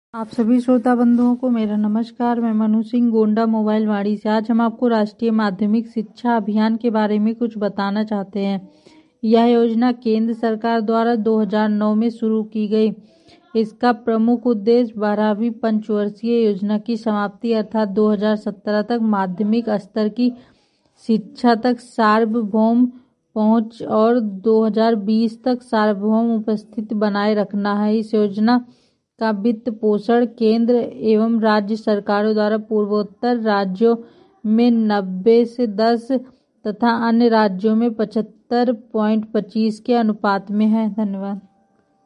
आप सभी श्रोता बंधुओं को मेरा नमस्कार। मैं मनु सिंह गोंडा मोबाइल वाड़ी से। आज हम आपको राष्ट्रीय माध्यमिक शिक्षा अभियान के बारे में कुछ बताना चाहते हैं। यह योजना केंद्र सरकार द्वारा 2009 में शुरू की गई। इसका प्रमुख उद्देश्य 12वीं पंचवर्षीय योजना की समाप्ति अर्थात 2017 तक माध्यमिक स्तर की शिक्षा तक सार्वभौम पहुंच और 2020 तक सार्वभौम उपस्थिति बनाए रखना है। इस योजना का वित्त पोषण केंद्र एवं राज्य सरकारों द्वारा पूर्वोत्तर राज्यों में 90 से 10 तथा अन्य राज्यों में 75.25 के अनुपात में है। धन्यवाद।